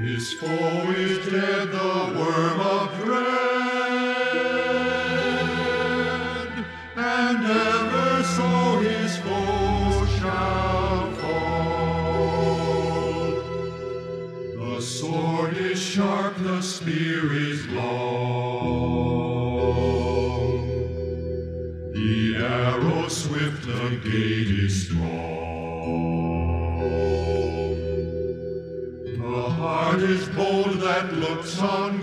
His foe is dead, the worm of dread, and ever so his foe shall fall. The sword is sharp, the spear is long, the arrow swift, the gate is strong. The heart is bold that looks on